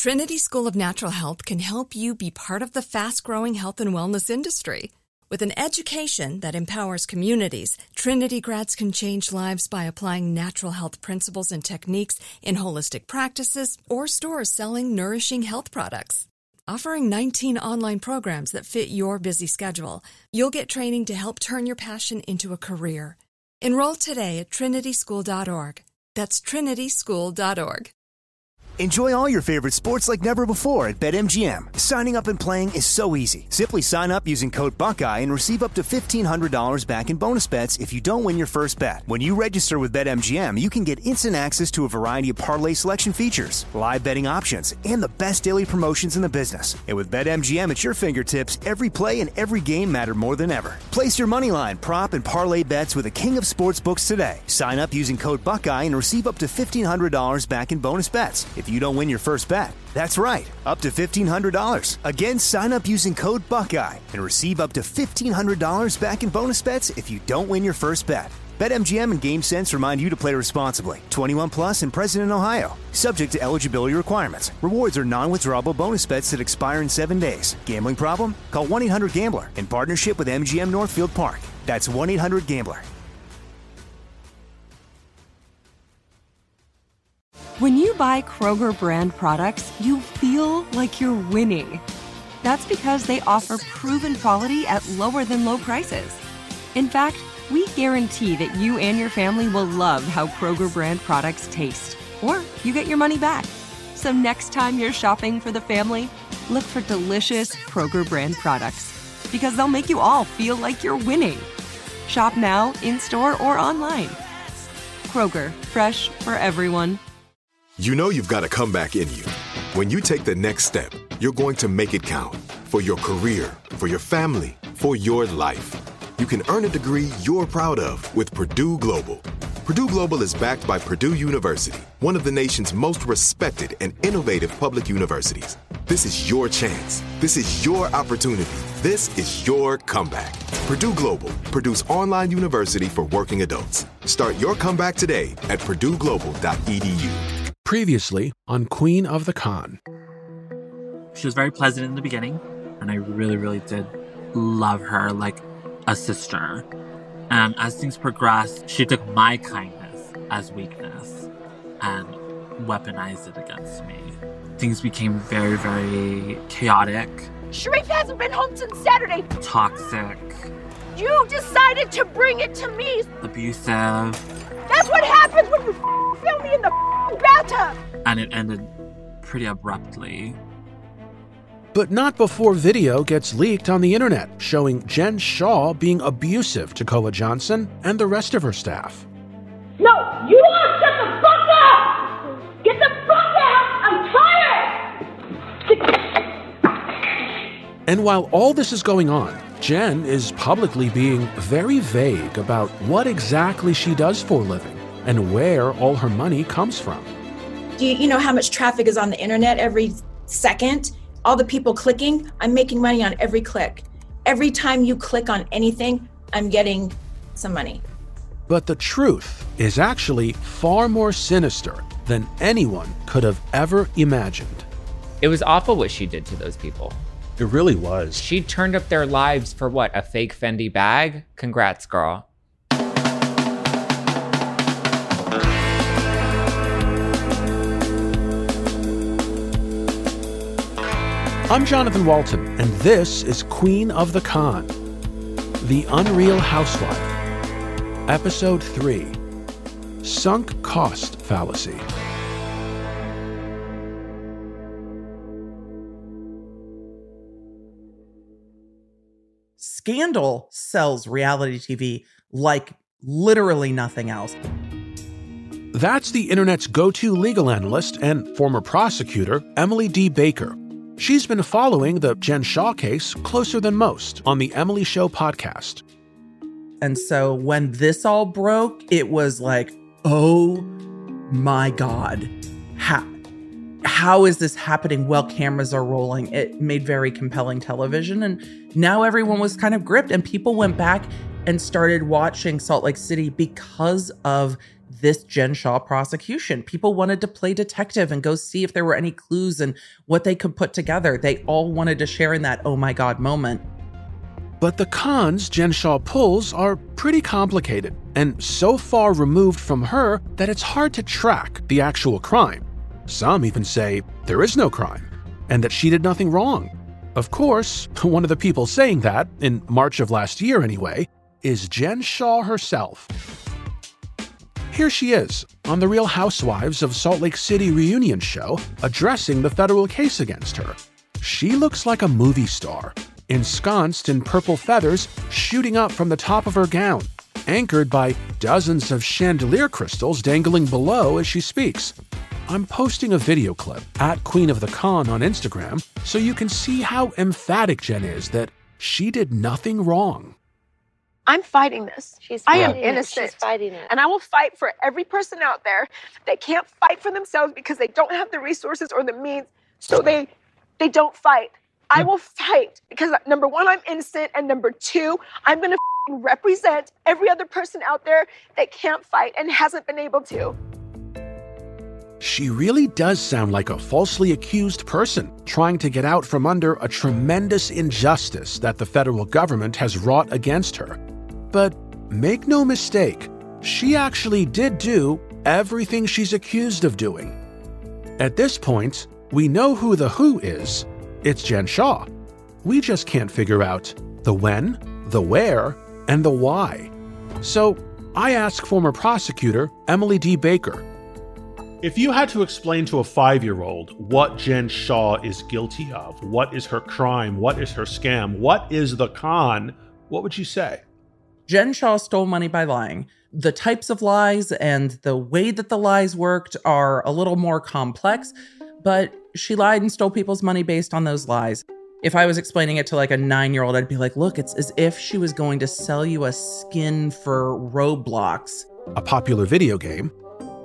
Trinity School of Natural Health can help you be part of the fast-growing health and wellness industry. With an education that empowers communities, Trinity grads can change lives by applying natural health principles and techniques in holistic practices or stores selling nourishing health products. Offering 19 online programs that fit your busy schedule, you'll get training to help turn your passion into a career. Enroll today at trinityschool.org. That's trinityschool.org. Enjoy all your favorite sports like never before at BetMGM. Signing up and playing is so easy. Simply sign up using code Buckeye and receive up to $1,500 back in bonus bets if you don't win your first bet. When you register with BetMGM, you can get instant access to a variety of parlay selection features, live betting options, and the best daily promotions in the business. And with BetMGM at your fingertips, every play and every game matter more than ever. Place your moneyline, prop, and parlay bets with the king of sportsbooks today. Sign up using code Buckeye and receive up to $1,500 back in bonus bets if you don't win your first bet. That's right, up to $1,500. Again, sign up using code Buckeye and receive up to $1,500 back in bonus bets if you don't win your first bet. BetMGM and GameSense remind you to play responsibly. 21 plus and present in Ohio. Subject to eligibility requirements. Rewards are non-withdrawable bonus bets that expire in 7 days. Gambling problem? Call 1-800-GAMBLER in partnership with MGM Northfield Park. That's 1-800-GAMBLER. When you buy Kroger brand products, you feel like you're winning. That's because they offer proven quality at lower than low prices. In fact, we guarantee that you and your family will love how Kroger brand products taste, or you get your money back. So next time you're shopping for the family, look for delicious Kroger brand products, because they'll make you all feel like you're winning. Shop now, in-store, or online. Kroger, fresh for everyone. You know you've got a comeback in you. When you take the next step, you're going to make it count. For your career, for your family, for your life. You can earn a degree you're proud of with Purdue Global. Purdue Global is backed by Purdue University, one of the nation's most respected and innovative public universities. This is your chance. This is your opportunity. This is your comeback. Purdue Global, Purdue's online university for working adults. Start your comeback today at purdueglobal.edu. Previously on Queen of the Con. She was very pleasant in the beginning, and I really, really did love her like a sister. And as things progressed, she took my kindness as weakness and weaponized it against me. Things became very, very chaotic. Sharif hasn't been home since Saturday. Toxic. You decided to bring it to me. Abusive. That's what happens when you film me in the bathtub. And it ended pretty abruptly. But not before video gets leaked on the internet showing Jen Shah being abusive to Koa Johnson and the rest of her staff. No, you all shut the fuck up! Get the fuck out! I'm tired! And while all this is going on, Jen is publicly being very vague about what exactly she does for a living and where all her money comes from. Do you know how much traffic is on the internet every second? All the people clicking, I'm making money on every click. Every time you click on anything, I'm getting some money. But the truth is actually far more sinister than anyone could have ever imagined. It was awful what she did to those people. It really was. She turned up their lives for what, a fake Fendi bag? Congrats, girl. I'm Jonathan Walton, and this is Queen of the Con, The Unreal Housewife, Episode 3, Sunk Cost Fallacy. Scandal sells reality TV like literally nothing else. That's the internet's go-to legal analyst and former prosecutor, Emily D. Baker. She's been following the Jen Shah case closer than most on the Emily Show podcast. And so when this all broke, it was like, oh my God, how is this happening while cameras are rolling? It made very compelling television. And now everyone was kind of gripped, and people went back and started watching Salt Lake City because of this Jen Shah prosecution. People wanted to play detective and go see if there were any clues and what they could put together. They all wanted to share in that oh my God moment. But the cons Jen Shah pulls are pretty complicated and so far removed from her that it's hard to track the actual crime. Some even say there is no crime and that she did nothing wrong. Of course, one of the people saying that, in March of last year anyway, is Jen Shah herself. Here she is on the Real Housewives of Salt Lake City reunion show addressing the federal case against her. She looks like a movie star, ensconced in purple feathers shooting up from the top of her gown, anchored by dozens of chandelier crystals dangling below as she speaks. I'm posting a video clip at Queen of the Con on Instagram so you can see how emphatic Jen is that she did nothing wrong. I'm fighting this. I am innocent. She's fighting it. And I will fight for every person out there that can't fight for themselves because they don't have the resources or the means, so they don't fight. I will fight because, number one, I'm innocent, and number two, I'm going to represent every other person out there that can't fight and hasn't been able to. She really does sound like a falsely accused person trying to get out from under a tremendous injustice that the federal government has wrought against her. But make no mistake, she actually did do everything she's accused of doing. At this point, we know who the who is. It's Jen Shah. We just can't figure out the when, the where, and the why. So I ask former prosecutor Emily D. Baker, if you had to explain to a 5-year-old what Jen Shah is guilty of, what is her crime, what is her scam, what is the con, what would you say? Jen Shah stole money by lying. The types of lies and the way that the lies worked are a little more complex, but she lied and stole people's money based on those lies. If I was explaining it to like a 9-year-old, I'd be like, look, it's as if she was going to sell you a skin for Roblox, a popular video game,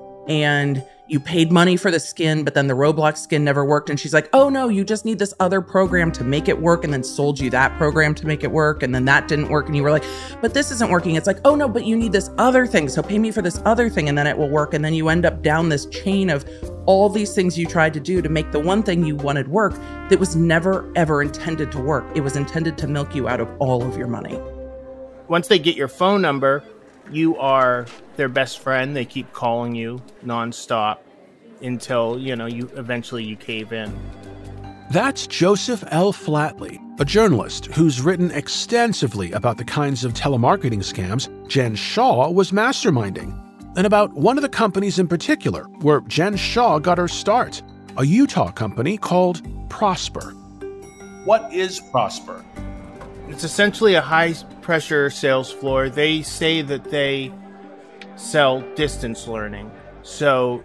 and you paid money for the skin, but then the Roblox skin never worked. And she's like, oh no, you just need this other program to make it work, and then sold you that program to make it work. And then that didn't work. And you were like, but this isn't working. It's like, oh no, but you need this other thing. So pay me for this other thing and then it will work. And then you end up down this chain of all these things you tried to do to make the one thing you wanted work that was never, ever intended to work. It was intended to milk you out of all of your money. Once they get your phone number, you are their best friend. They keep calling you nonstop until, you eventually cave in. That's Joseph L. Flatley, a journalist who's written extensively about the kinds of telemarketing scams Jen Shah was masterminding, and about one of the companies in particular where Jen Shah got her start, a Utah company called Prosper. What is Prosper? It's essentially a high-pressure sales floor. They say that they sell distance learning. So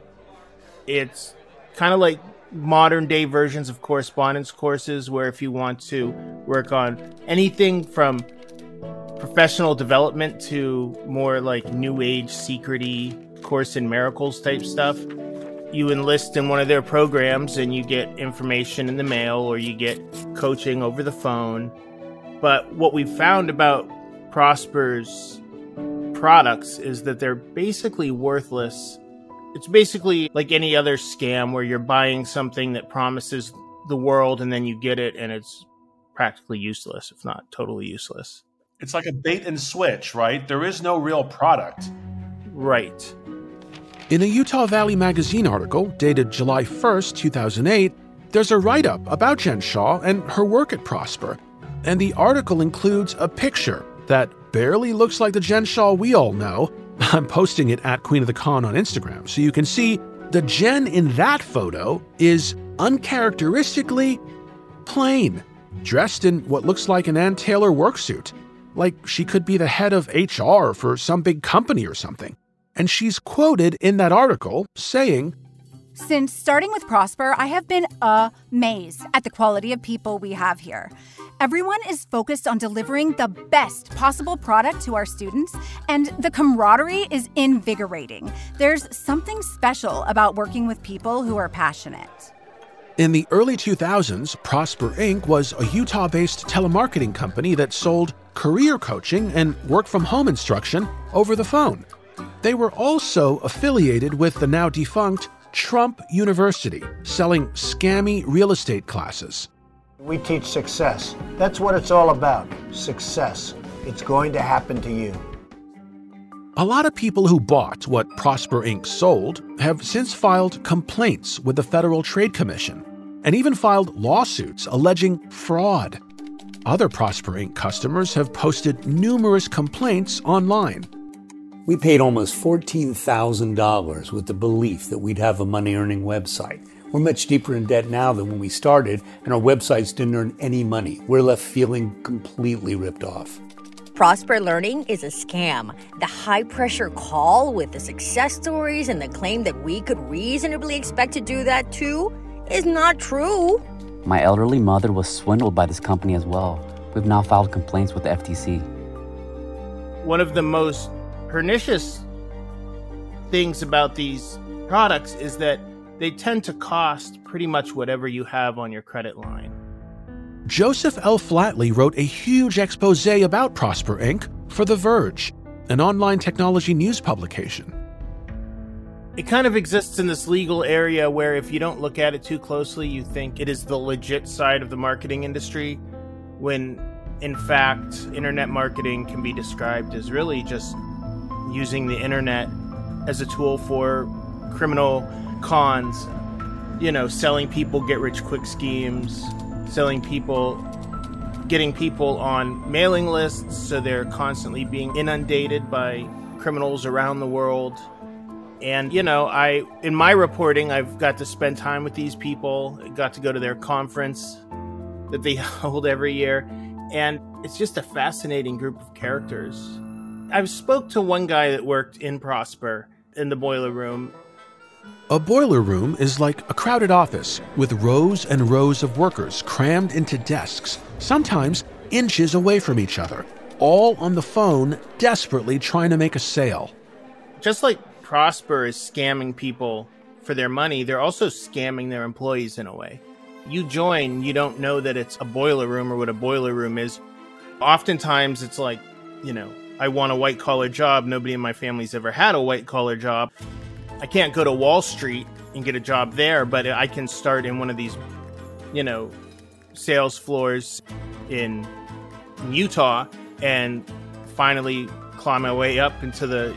it's kind of like modern-day versions of correspondence courses, where if you want to work on anything from professional development to more like New Age, secret-y, Course in Miracles type stuff, you enlist in one of their programs and you get information in the mail or you get coaching over the phone. But what we found about Prosper's products is that they're basically worthless. It's basically like any other scam where you're buying something that promises the world and then you get it and it's practically useless, if not totally useless. It's like a bait and switch, right? There is no real product. Right. In a Utah Valley Magazine article dated July 1st, 2008, there's a write-up about Jen Shah and her work at Prosper. And the article includes a picture that barely looks like the Jen Shah we all know. I'm posting it at Queen of the Con on Instagram, so you can see the Jen in that photo is uncharacteristically plain, dressed in what looks like an Ann Taylor worksuit, like she could be the head of HR for some big company or something. And she's quoted in that article saying, "Since starting with Prosper, I have been amazed at the quality of people we have here. Everyone is focused on delivering the best possible product to our students, and the camaraderie is invigorating. There's something special about working with people who are passionate." In the early 2000s, Prosper Inc. was a Utah-based telemarketing company that sold career coaching and work-from-home instruction over the phone. They were also affiliated with the now defunct Trump University, selling scammy real estate classes. We teach success. That's what it's all about. Success. It's going to happen to you. A lot of people who bought what Prosper Inc. sold have since filed complaints with the Federal Trade Commission and even filed lawsuits alleging fraud. Other Prosper Inc. customers have posted numerous complaints online. We paid almost $14,000 with the belief that we'd have a money-earning website. We're much deeper in debt now than when we started, and our websites didn't earn any money. We're left feeling completely ripped off. Prosper Learning is a scam. The high-pressure call with the success stories and the claim that we could reasonably expect to do that too is not true. My elderly mother was swindled by this company as well. We've now filed complaints with the FTC. One of the most pernicious things about these products is that they tend to cost pretty much whatever you have on your credit line. Joseph L. Flatley wrote a huge expose about Prosper Inc. for The Verge, an online technology news publication. It kind of exists in this legal area where if you don't look at it too closely, you think it is the legit side of the marketing industry, when in fact, internet marketing can be described as really just using the internet as a tool for criminal cons, selling people get-rich-quick schemes, getting people on mailing lists so they're constantly being inundated by criminals around the world. And, in my reporting, I've got to spend time with these people. I got to go to their conference that they hold every year. And it's just a fascinating group of characters. I've spoke to one guy that worked in Prosper in the boiler room. A boiler room is like a crowded office with rows and rows of workers crammed into desks, sometimes inches away from each other, all on the phone, desperately trying to make a sale. Just like Prosper is scamming people for their money, they're also scamming their employees in a way. You join, you don't know that it's a boiler room or what a boiler room is. Oftentimes it's like, I want a white-collar job. Nobody in my family's ever had a white-collar job. I can't go to Wall Street and get a job there, but I can start in one of these, sales floors in Utah and finally climb my way up into the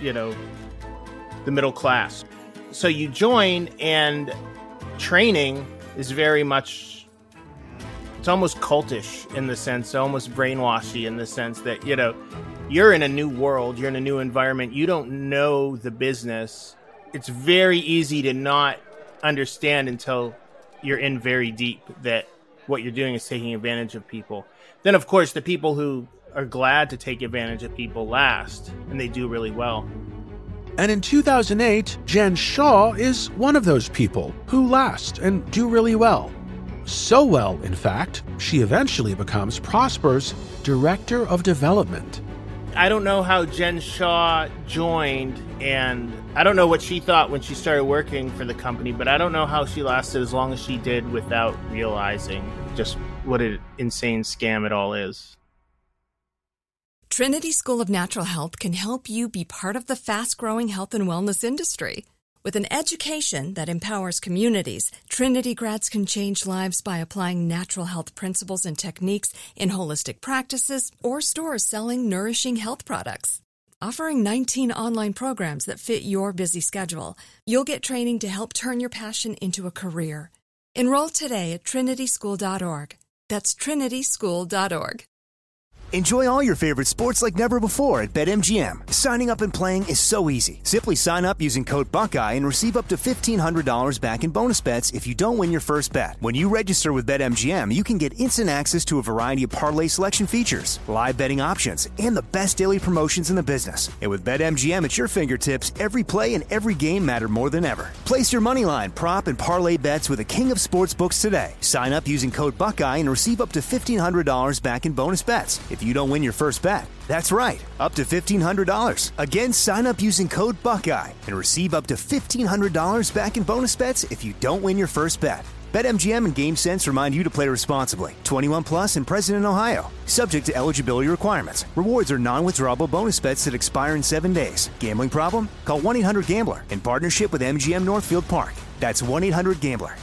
middle class. So you join, and training is very much, it's almost cultish in the sense, almost brainwashy in the sense that, you're in a new world, you're in a new environment, you don't know the business. It's very easy to not understand until you're in very deep that what you're doing is taking advantage of people. Then, of course, the people who are glad to take advantage of people last, and they do really well. And in 2008, Jen Shaw is one of those people who last and do really well. So well, in fact, she eventually becomes Prosper's Director of Development. I don't know how Jen Shaw joined, and I don't know what she thought when she started working for the company, but I don't know how she lasted as long as she did without realizing just what an insane scam it all is. Trinity School of Natural Health can help you be part of the fast-growing health and wellness industry. With an education that empowers communities, Trinity grads can change lives by applying natural health principles and techniques in holistic practices or stores selling nourishing health products. Offering 19 online programs that fit your busy schedule, you'll get training to help turn your passion into a career. Enroll today at trinityschool.org. That's trinityschool.org. Enjoy all your favorite sports like never before at BetMGM. Signing up and playing is so easy. Simply sign up using code Buckeye and receive up to $1,500 back in bonus bets if you don't win your first bet. When you register with BetMGM, you can get instant access to a variety of parlay selection features, live betting options, and the best daily promotions in the business. And with BetMGM at your fingertips, every play and every game matter more than ever. Place your moneyline, prop, and parlay bets with the king of sportsbooks today. Sign up using code Buckeye and receive up to $1,500 back in bonus bets if you don't win your first bet. That's right, up to $1,500. Again, sign up using code Buckeye and receive up to $1,500 back in bonus bets if you don't win your first bet. BetMGM and GameSense remind you to play responsibly. 21 plus and present in Ohio. Subject to eligibility requirements. Rewards are non-withdrawable bonus bets that expire in 7 days. Gambling problem? Call 1-800-GAMBLER in partnership with MGM Northfield Park. That's 1-800-GAMBLER.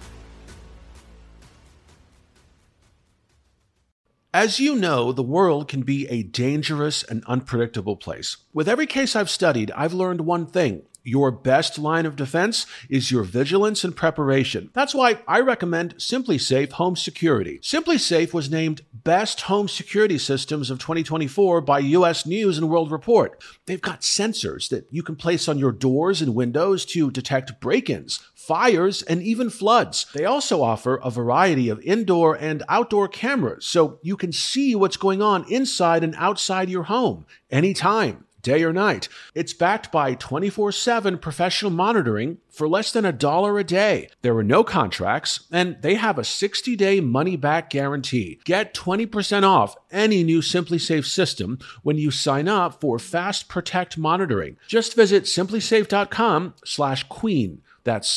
As you know, the world can be a dangerous and unpredictable place. With every case I've studied, I've learned one thing. Your best line of defense is your vigilance and preparation. That's why I recommend SimpliSafe Home Security. SimpliSafe was named Best Home Security Systems of 2024 by U.S. News and World Report. They've got sensors that you can place on your doors and windows to detect break-ins, fires, and even floods. They also offer a variety of indoor and outdoor cameras, so you can see what's going on inside and outside your home anytime, day or night. It's backed by 24/7 professional monitoring for less than $1 a day. There are no contracts, and they have a 60-day money-back guarantee. Get 20% off any new SimpliSafe system when you sign up for Fast Protect monitoring. Just visit simplisafe.com/queen. That's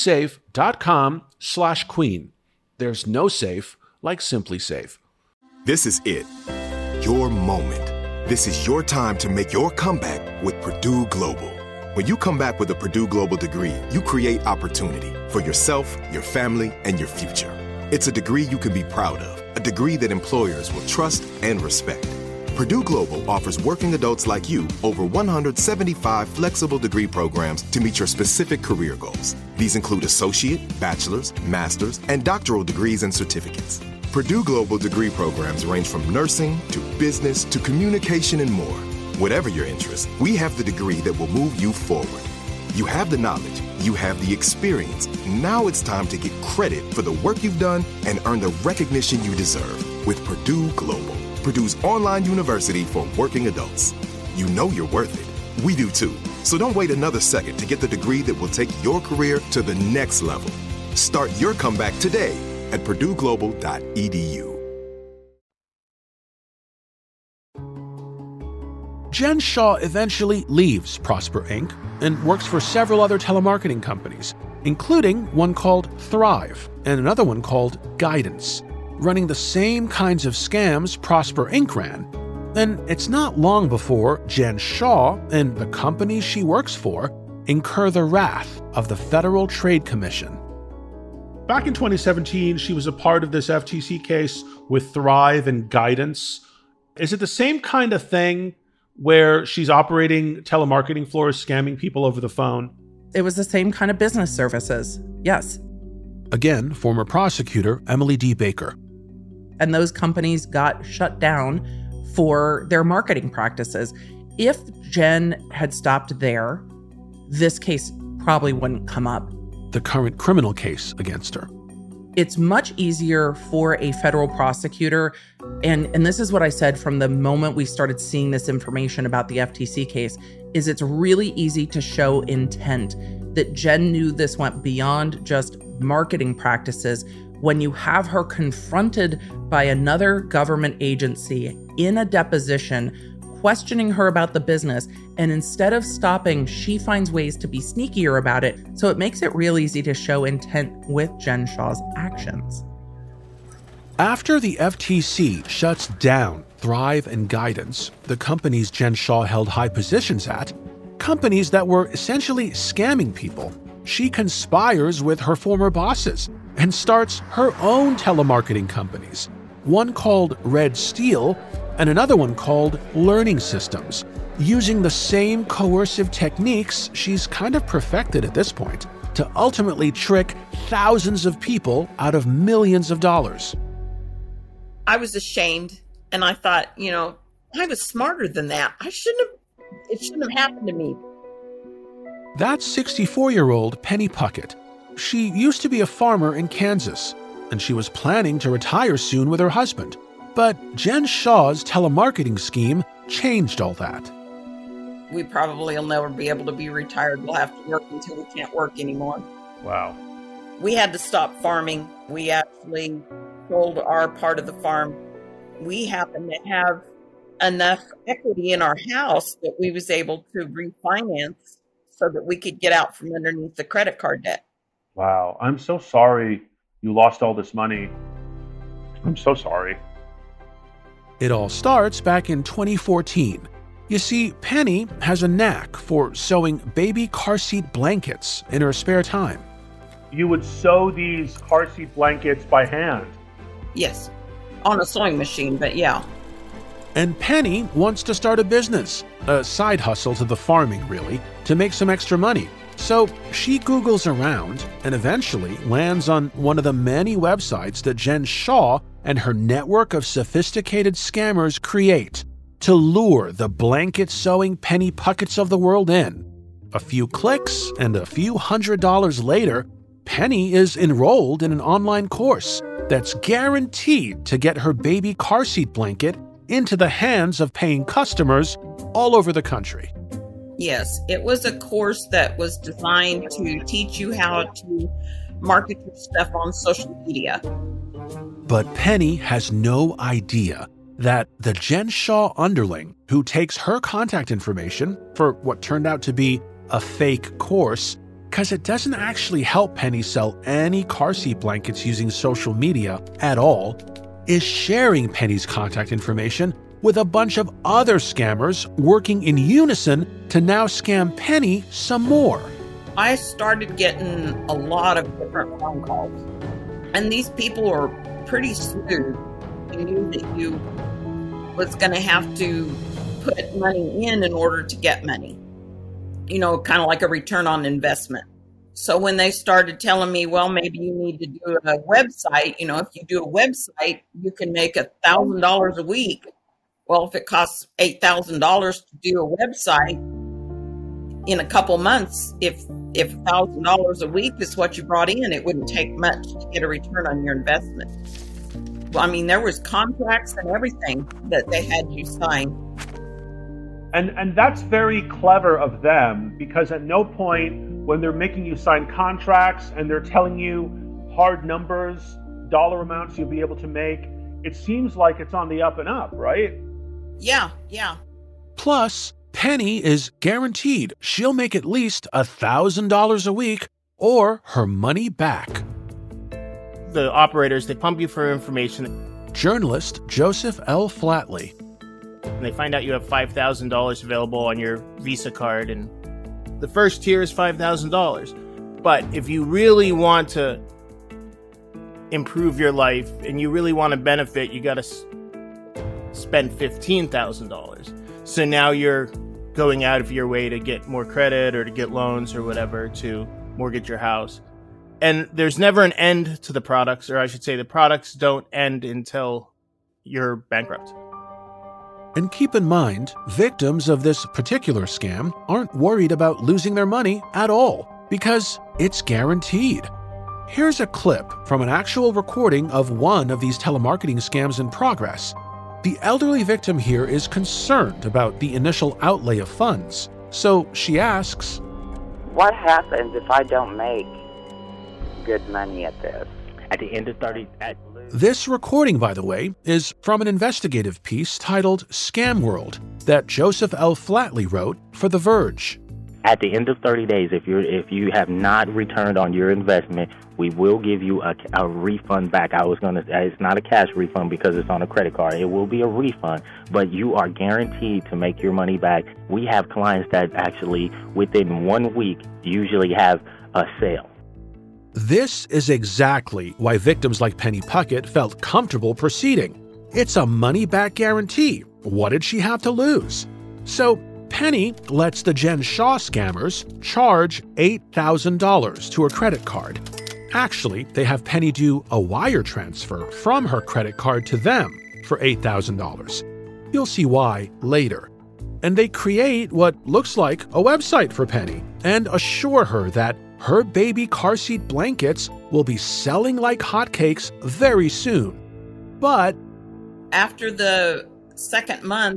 simplisafe.com/queen. There's no safe like SimpliSafe. This is it. Your moment. This is your time to make your comeback with Purdue Global. When you come back with a Purdue Global degree, you create opportunity for yourself, your family, and your future. It's a degree you can be proud of, a degree that employers will trust and respect. Purdue Global offers working adults like you over 175 flexible degree programs to meet your specific career goals. These include associate, bachelor's, master's, and doctoral degrees and certificates. Purdue Global degree programs range from nursing to business to communication and more. Whatever your interest, we have the degree that will move you forward. You have the knowledge, you have the experience. Now it's time to get credit for the work you've done and earn the recognition you deserve with Purdue Global, Purdue's online university for working adults. You know you're worth it. We do too. So don't wait another second to get the degree that will take your career to the next level. Start your comeback today at purdueglobal.edu. Jen Shaw eventually leaves Prosper Inc. and works for several other telemarketing companies, including one called Thrive and another one called Guidance, running the same kinds of scams Prosper Inc. ran. And it's not long before Jen Shaw and the companies she works for incur the wrath of the Federal Trade Commission. Back in 2017, she was a part of this FTC case with Thrive and Guidance. Is it the same kind of thing where she's operating telemarketing floors, scamming people over the phone? It was the same kind of business services, yes. Again, former prosecutor Emily D. Baker. And those companies got shut down for their marketing practices. If Jen had stopped there, this case probably wouldn't come up. The current criminal case against her. It's much easier for a federal prosecutor, and this is what I said from the moment we started seeing this information about the FTC case, is it's really easy to show intent, that Jen knew this went beyond just marketing practices when you have her confronted by another government agency in a deposition questioning her about the business, and instead of stopping, she finds ways to be sneakier about it, so it makes it real easy to show intent with Jen Shaw's actions. After the FTC shuts down Thrive and Guidance, the companies Jen Shaw held high positions at, companies that were essentially scamming people, she conspires with her former bosses and starts her own telemarketing companies, one called Red Steel and another one called Learning Systems, using the same coercive techniques she's kind of perfected at this point to ultimately trick thousands of people out of millions of dollars. I was ashamed, and I thought, I was smarter than that. It shouldn't have happened to me. That's 64-year-old Penny Puckett. She used to be a farmer in Kansas, and she was planning to retire soon with her husband. But Jen Shaw's telemarketing scheme changed all that. We probably will never be able to be retired. We'll have to work until we can't work anymore. Wow. We had to stop farming. We actually sold our part of the farm. We happened to have enough equity in our house that we was able to refinance so that we could get out from underneath the credit card debt. Wow. I'm so sorry you lost all this money. I'm so sorry. It all starts back in 2014. You see, Penny has a knack for sewing baby car seat blankets in her spare time. You would sew these car seat blankets by hand? Yes, on a sewing machine, but yeah. And Penny wants to start a business, a side hustle to the farming, really, to make some extra money. So she Googles around and eventually lands on one of the many websites that Jen Shaw and her network of sophisticated scammers create to lure the blanket sewing Penny Pucketts of the world in. A few clicks and a few $100s later, Penny is enrolled in an online course that's guaranteed to get her baby car seat blanket into the hands of paying customers all over the country. Yes, it was a course that was designed to teach you how to market your stuff on social media. But Penny has no idea that the Jen Shaw underling, who takes her contact information for what turned out to be a fake course, because it doesn't actually help Penny sell any car seat blankets using social media at all, is sharing Penny's contact information with a bunch of other scammers working in unison to now scam Penny some more. I started getting a lot of different phone calls, and these people are pretty smooth. You knew that you was going to have to put money in order to get money, kind of like a return on investment. So when they started telling me, well, maybe you need to do a website, if you do a website, you can make $1,000 a week. Well, if it costs $8,000 to do a website in a couple months, if $1,000 a week is what you brought in, it wouldn't take much to get a return on your investment. Well, there was contracts and everything that they had you sign. And that's very clever of them, because at no point when they're making you sign contracts and they're telling you hard numbers, dollar amounts you'll be able to make, it seems like it's on the up and up, right? Yeah. Plus, Penny is guaranteed she'll make at least $1,000 a week or her money back. The operators, they pump you for information. Journalist Joseph L. Flatley. And they find out you have $5,000 available on your Visa card, and the first tier is $5,000. But if you really want to improve your life and you really want to benefit, you got to spend $15,000. So now you're going out of your way to get more credit or to get loans or whatever to mortgage your house. And there's never an end to the products, or I should say the products don't end until you're bankrupt. And keep in mind, victims of this particular scam aren't worried about losing their money at all, because it's guaranteed. Here's a clip from an actual recording of one of these telemarketing scams in progress. The elderly victim here is concerned about the initial outlay of funds, so she asks, "What happens if I don't make good money at this?" At the end of 30... This recording, by the way, is from an investigative piece titled Scam World that Joseph L. Flatley wrote for The Verge. At the end of 30 days, if you have not returned on your investment, we will give you a refund back. It's not a cash refund because it's on a credit card. It will be a refund, but you are guaranteed to make your money back. We have clients that actually, within 1 week, usually have a sale. This is exactly why victims like Penny Puckett felt comfortable proceeding. It's a money-back guarantee. What did she have to lose? So Penny lets the Jen Shaw scammers charge $8,000 to her credit card. Actually, they have Penny do a wire transfer from her credit card to them for $8,000. You'll see why later. And they create what looks like a website for Penny and assure her that her baby car seat blankets will be selling like hotcakes very soon. But after the second month,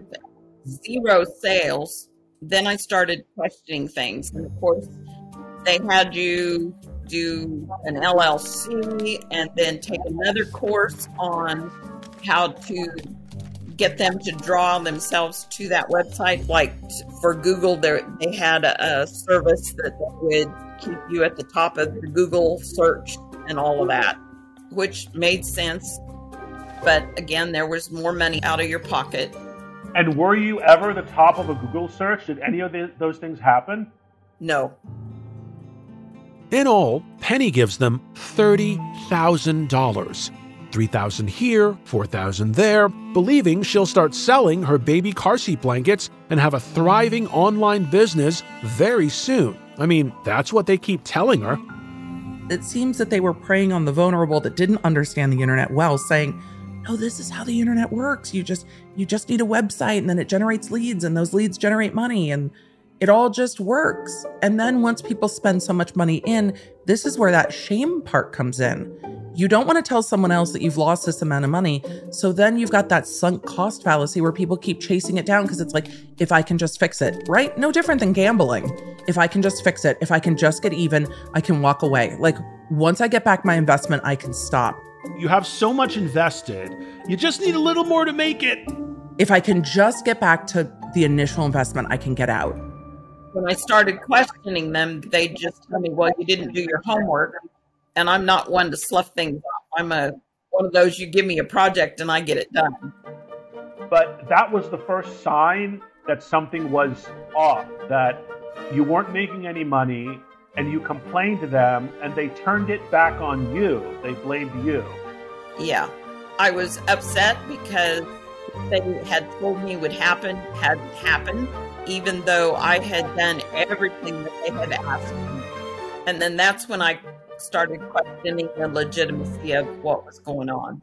0 sales, then I started questioning things. And of course, they had you do an LLC and then take another course on how to get them to draw themselves to that website. Like for Google, they had a service that would keep you at the top of the Google search and all of that. which made sense. But again, there was more money out of your pocket. And were you ever the top of a Google search? Did any of those things happen? No. In all, Penny gives them $30,000. $3,000 here, $4,000 there, believing she'll start selling her baby car seat blankets and have a thriving online business very soon. I mean, that's what they keep telling her. It seems that they were preying on the vulnerable that didn't understand the internet well, saying, no, this is how the internet works. You just need a website and then it generates leads and those leads generate money and it all just works. And then once people spend so much money in, this is where that shame part comes in. You don't want to tell someone else that you've lost this amount of money. So then you've got that sunk cost fallacy where people keep chasing it down because it's like, if I can just fix it, right? No different than gambling. If I can just fix it, if I can just get even, I can walk away. Like once I get back my investment, I can stop. You have so much invested. You just need a little more to make it. If I can just get back to the initial investment, I can get out. When I started questioning them, they just tell me, well, you didn't do your homework. And I'm not one to slough things off. I'm one of those, you give me a project and I get it done. But that was the first sign that something was off, that you weren't making any money, and you complained to them and they turned it back on you. They blamed you. Yeah. I was upset because they had told me would happen, hadn't happened, even though I had done everything that they had asked me. And then that's when I started questioning the legitimacy of what was going on.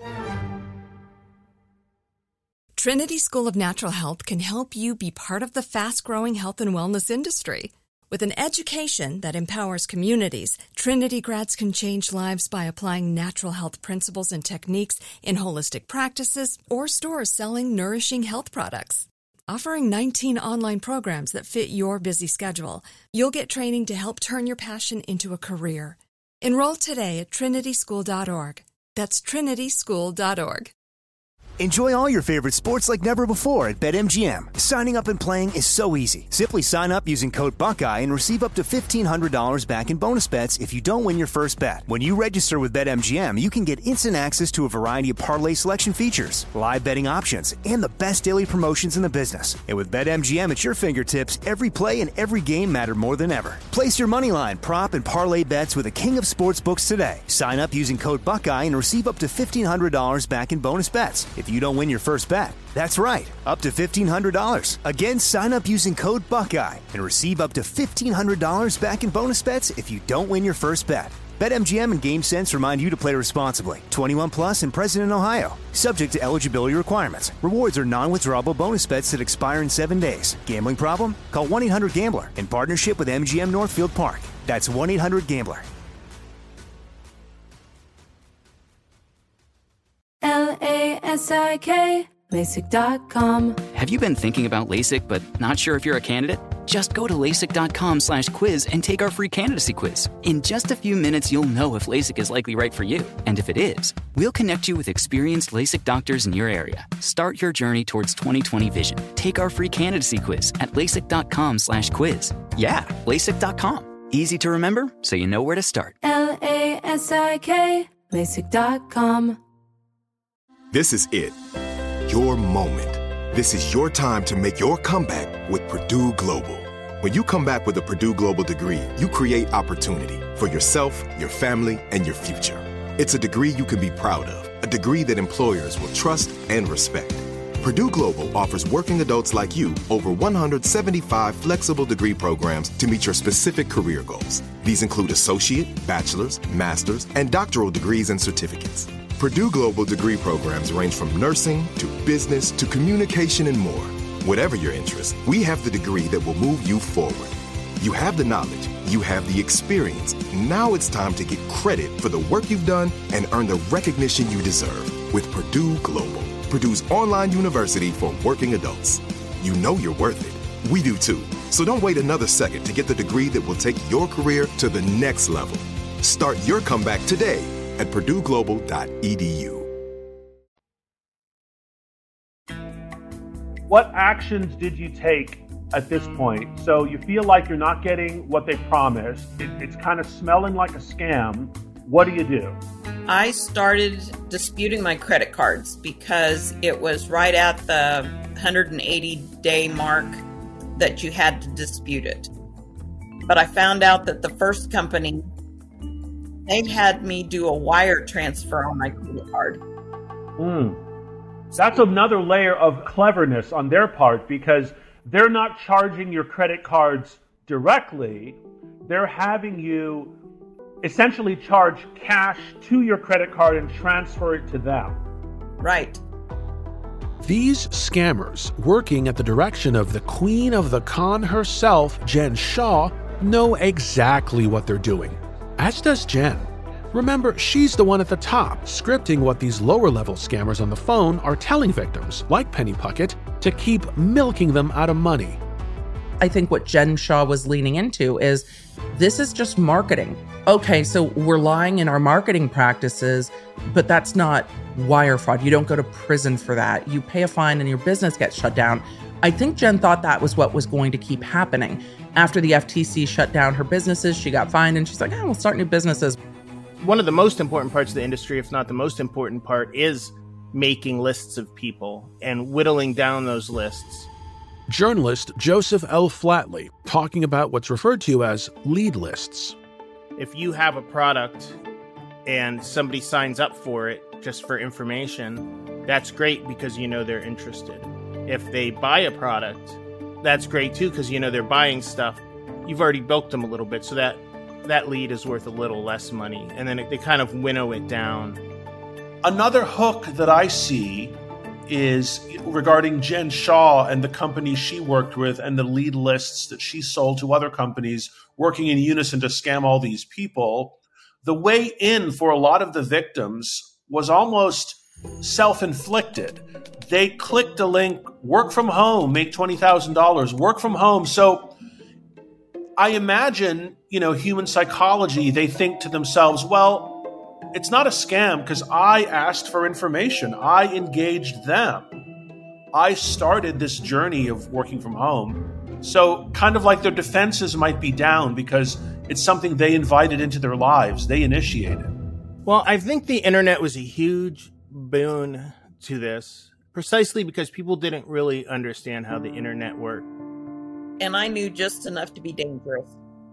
Trinity School of Natural Health can help you be part of the fast-growing health and wellness industry. With an education that empowers communities, Trinity grads can change lives by applying natural health principles and techniques in holistic practices or stores selling nourishing health products. Offering 19 online programs that fit your busy schedule, you'll get training to help turn your passion into a career. Enroll today at trinityschool.org. That's trinityschool.org. Enjoy all your favorite sports like never before at BetMGM. Signing up and playing is so easy. Simply sign up using code Buckeye and receive up to $1,500 back in bonus bets if you don't win your first bet. When you register with BetMGM, you can get instant access to a variety of parlay selection features, live betting options, and the best daily promotions in the business. And with BetMGM at your fingertips, every play and every game matter more than ever. Place your moneyline, prop, and parlay bets with the king of sportsbooks today. Sign up using code Buckeye and receive up to $1,500 back in bonus bets if you don't win your first bet. That's right, up to $1,500. Again, sign up using code Buckeye and receive up to $1,500 back in bonus bets if you don't win your first bet. BetMGM and GameSense remind you to play responsibly. 21 plus and present in Ohio. Subject to eligibility requirements. Rewards are non-withdrawable bonus bets that expire in 7 days. Gambling problem? Call 1-800-GAMBLER in partnership with MGM Northfield Park. That's 1-800-GAMBLER. LASIK, LASIK.com. Have you been thinking about LASIK but not sure if you're a candidate? Just go to LASIK.com/quiz and take our free candidacy quiz. In just a few minutes, you'll know if LASIK is likely right for you. And if it is, we'll connect you with experienced LASIK doctors in your area. Start your journey towards 20/20 vision. Take our free candidacy quiz at LASIK.com/quiz. Yeah, LASIK.com. Easy to remember, so you know where to start. LASIK, LASIK.com. This is it. Your moment. This is your time to make your comeback with Purdue Global. When you come back with a Purdue Global degree, you create opportunity for yourself, your family, and your future. It's a degree you can be proud of, a degree that employers will trust and respect. Purdue Global offers working adults like you over 175 flexible degree programs to meet your specific career goals. These include associate, bachelor's, master's, and doctoral degrees and certificates. Purdue Global degree programs range from nursing to business to communication and more. Whatever your interest, we have the degree that will move you forward. You have the knowledge, you have the experience. Now it's time to get credit for the work you've done and earn the recognition you deserve with Purdue Global, Purdue's online university for working adults. You know you're worth it. We do too. So don't wait another second to get the degree that will take your career to the next level. Start your comeback today at purdueglobal.edu. What actions did you take at this point? So you feel like you're not getting what they promised. It's kind of smelling like a scam. what do you do? I started disputing my credit cards because it was right at the 180-day mark that you had to dispute it. But I found out that the first company, they had me do a wire transfer on my credit card. That's another layer of cleverness on their part, because they're not charging your credit cards directly. They're having you essentially charge cash to your credit card and transfer it to them. Right. These scammers, working at the direction of the queen of the con herself, Jen Shah, know exactly what they're doing, as does Jen. Remember, she's the one at the top, scripting what these lower-level scammers on the phone are telling victims, like Penny Puckett, to keep milking them out of money. I think what Jen Shah was leaning into is, this is just marketing. Okay, so we're lying in our marketing practices, but that's not wire fraud. You don't go to prison for that. You pay a fine and your business gets shut down. I think Jen thought that was what was going to keep happening. After the FTC shut down her businesses, she got fined and she's like, we'll start new businesses. One of the most important parts of the industry, if not the most important part, is making lists of people and whittling down those lists. Journalist Joseph L. Flatley, talking about what's referred to as lead lists. If you have a product and somebody signs up for it just for information, that's great because you know they're interested. If they buy a product, that's great too because you know they're buying stuff. You've already bilked them a little bit, so that lead is worth a little less money. And then they kind of winnow it down. Another hook that I see is regarding Jen Shah and the company she worked with and the lead lists that she sold to other companies working in unison to scam all these people. The way in for a lot of the victims was almost self-inflicted. They clicked a link, work from home, make $20,000, work from home. So I imagine, human psychology, they think to themselves, well, it's not a scam because I asked for information. I engaged them. I started this journey of working from home. So kind of like their defenses might be down because it's something they invited into their lives. They initiated. Well, I think the internet was a huge boon to this, precisely because people didn't really understand how the internet worked. And I knew just enough to be dangerous.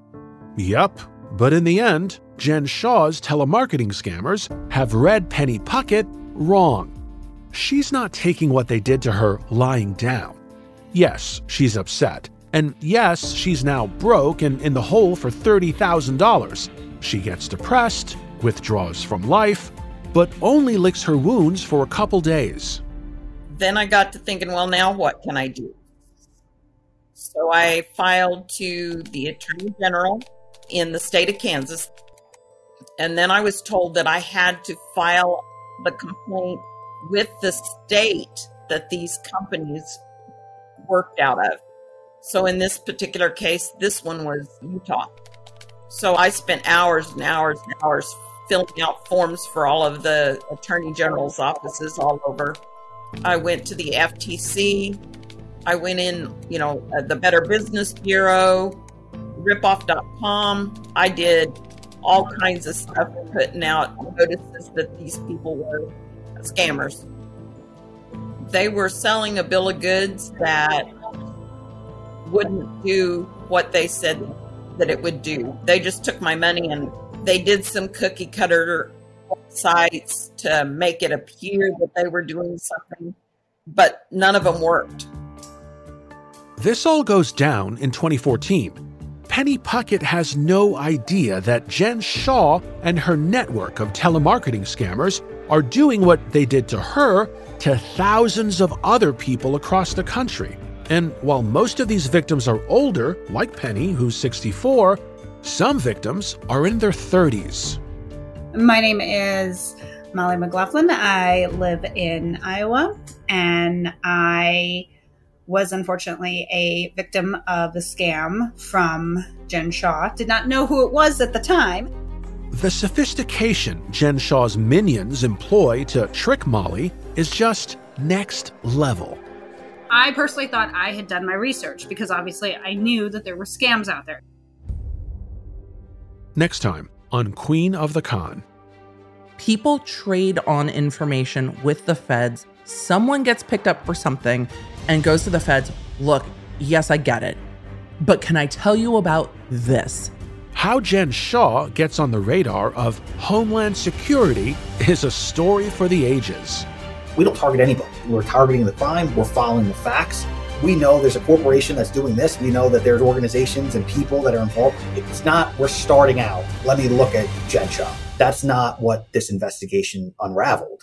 Yep. But in the end, Jen Shah's telemarketing scammers have read Penny Puckett wrong. She's not taking what they did to her lying down. Yes, she's upset. And yes, she's now broke and in the hole for $30,000. She gets depressed, withdraws from life, but only licks her wounds for a couple days. Then I got to thinking, well, now what can I do? So I filed to the Attorney General in the state of Kansas. And then I was told that I had to file the complaint with the state that these companies worked out of. So in this particular case, this one was Utah. So I spent hours and hours and hours filling out forms for all of the Attorney General's offices all over. I went to the FTC. I went in, the Better Business Bureau, ripoff.com. I did all kinds of stuff, putting out notices that these people were scammers. They were selling a bill of goods that wouldn't do what they said that it would do. They just took my money and they did some cookie cutter sites to make it appear that they were doing something, but none of them worked. This all goes down in 2014. Penny Puckett has no idea that Jen Shah and her network of telemarketing scammers are doing what they did to her to thousands of other people across the country. And while most of these victims are older, like Penny, who's 64, some victims are in their 30s. My name is Molly McLaughlin. I live in Iowa, and I was unfortunately a victim of a scam from Jen Shah. Did not know who it was at the time. The sophistication Jen Shah's minions employ to trick Molly is just next level. I personally thought I had done my research because obviously I knew that there were scams out there. Next time on Queen of the Con. People trade on information with the feds. Someone gets picked up for something and goes to the feds. Look, yes, I get it, but can I tell you about this? How Jen Shah gets on the radar of Homeland Security is a story for the ages. We don't target anybody. We're targeting the crime. We're following the facts. We know there's a corporation that's doing this. We know that there's organizations and people that are involved. It's not, we're starting out, let me look at Jen Shah. That's not what this investigation unraveled.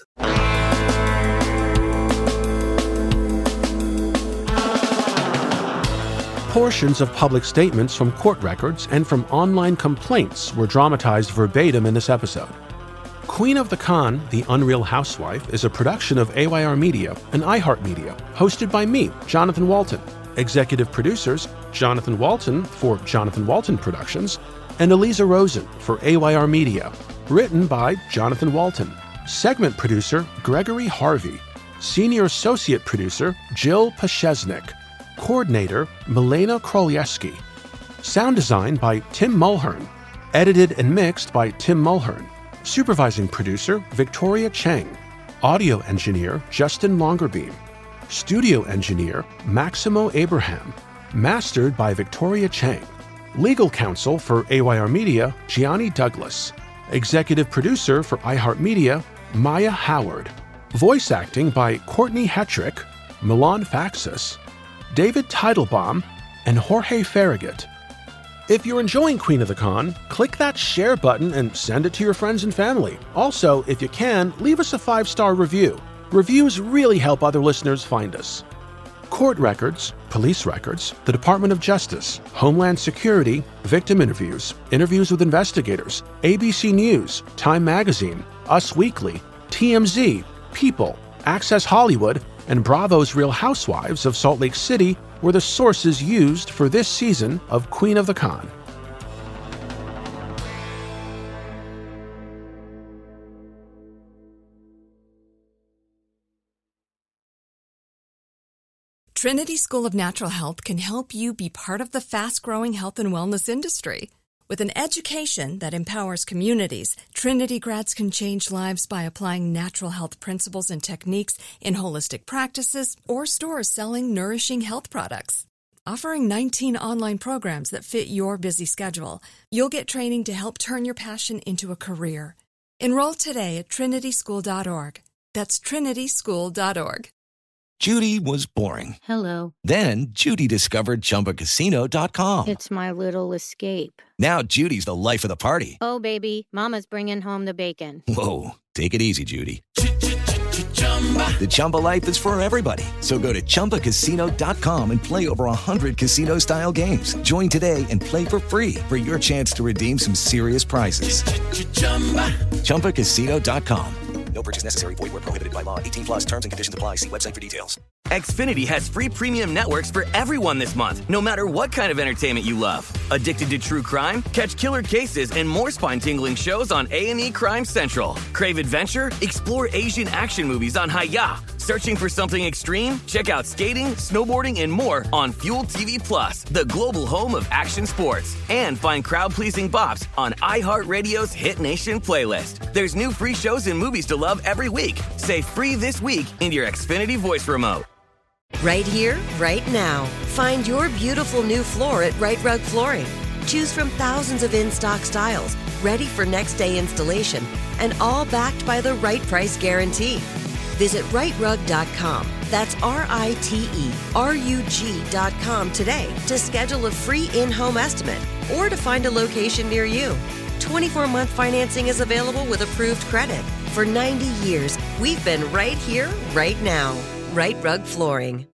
Portions of public statements from court records and from online complaints were dramatized verbatim in this episode. Queen of the Con, The Unreal Housewife, is a production of AYR Media and iHeartMedia, hosted by me, Jonathan Walton. Executive producers, Jonathan Walton for Jonathan Walton Productions, and Eliza Rosen for AYR Media. Written by Jonathan Walton. Segment producer, Gregory Harvey. Senior Associate Producer, Jill Pashesnik. Coordinator, Milena Krolieski. Sound design by Tim Mulhern. Edited and mixed by Tim Mulhern. Supervising producer, Victoria Cheng. Audio engineer, Justin Longerbeam. Studio engineer, Maximo Abraham. Mastered by Victoria Cheng. Legal counsel for AYR Media, Gianni Douglas. Executive producer for iHeartMedia, Maya Howard. Voice acting by Courtney Hetrick, Milan Faxas, David Teitelbaum, and Jorge Farragut. If you're enjoying Queen of the Con, click that share button and send it to your friends and family. Also, if you can, leave us a 5-star review. Reviews really help other listeners find us. Court records, police records, the Department of Justice, Homeland Security, victim interviews, interviews with investigators, ABC News, Time Magazine, Us Weekly, TMZ, People, Access Hollywood, and Bravo's Real Housewives of Salt Lake City were the sources used for this season of Queen of the Con. Trinity School of Natural Health can help you be part of the fast-growing health and wellness industry. With an education that empowers communities, Trinity grads can change lives by applying natural health principles and techniques in holistic practices or stores selling nourishing health products. Offering 19 online programs that fit your busy schedule, you'll get training to help turn your passion into a career. Enroll today at trinityschool.org. That's trinityschool.org. Judy was boring. Hello. Then Judy discovered ChumbaCasino.com. It's my little escape. Now Judy's the life of the party. Oh, baby, mama's bringing home the bacon. Whoa, take it easy, Judy. The Chumba life is for everybody. So go to ChumbaCasino.com and play over 100 casino-style games. Join today and play for free for your chance to redeem some serious prizes. ChumbaCasino.com. No purchase necessary. Void where prohibited by law. 18 plus terms and conditions apply. See website for details. Xfinity has free premium networks for everyone this month, no matter what kind of entertainment you love. Addicted to true crime? Catch killer cases and more spine-tingling shows on A&E Crime Central. Crave adventure? Explore Asian action movies on Hi-YAH. Searching for something extreme? Check out skating, snowboarding, and more on Fuel TV Plus, the global home of action sports. And find crowd-pleasing bops on iHeartRadio's Hit Nation playlist. There's new free shows and movies to love every week. Say free this week in your Xfinity voice remote. Right here, right now. Find your beautiful new floor at Right Rug Flooring. Choose from thousands of in-stock styles, ready for next day installation, and all backed by the right price guarantee. Visit rightrug.com. That's RITERUG.com today to schedule a free in-home estimate or to find a location near you. 24-month financing is available with approved credit. For 90 years, we've been right here, right now. Right Rug Flooring.